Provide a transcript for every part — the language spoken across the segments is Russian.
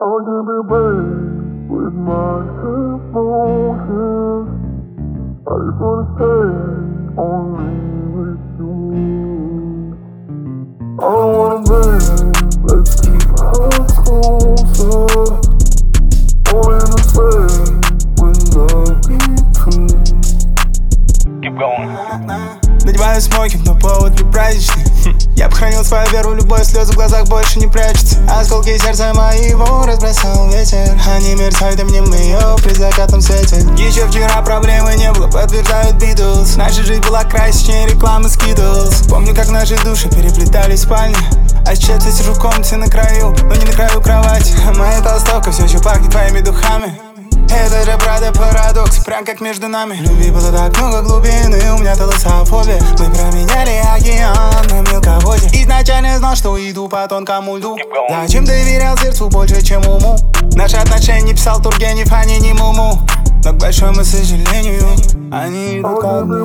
I can be brave with my emotions. I just wanna stay only with you. I don't wanna bend, let's keep us closer. All in the same when love be true. Keep going. Надеваю смокинг, но повод не праздничный. Я бы хранил свою веру, любовь, слезы в глазах больше не прячутся. Осколки сердца моего разбросал ветер. Они мерцают и мне ее при закатном свете. Еще вчера проблемы не было, подтверждают Битлз. Наша жизнь была красочнее рекламы Skittles. Помню, как наши души переплетались в спальне. А сейчас я сижу в комнате на краю, но не на краю кровати. Моя толстовка все еще пахнет твоими духами. Это же правда парадокс, прям как между нами. Любви было так много глубин, и у меня толсофобия. Мы променяли океан на мелководье. Изначально знал, что иду по тонкому льду. Зачем доверял сердцу больше, чем уму? Наши отношения писал Тургенев, а не Муму. Но к большому сожалению, они идут ко мне.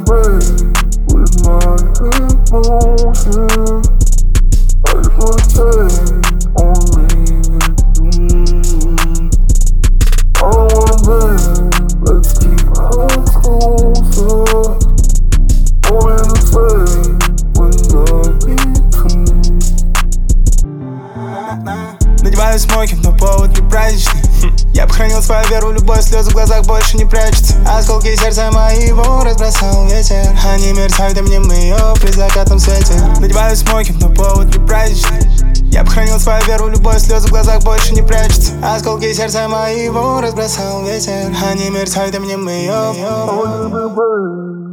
Let's keep us closer. All in the same when love be true. Надеваю смокинг, но повод не праздничный. Я бы хранил свою веру, любовь, слезы в глазах больше не прячутся. Осколки сердца моего разбросал ветер. Они мерцают и мне ее при закатном свете. Надеваю смокинг, но повод не праздничный. Я бы хранил свою веру, любовь, слезы в глазах больше не прячутся. Осколки сердца моего разбросал ветер. Они мерцают и мне ее.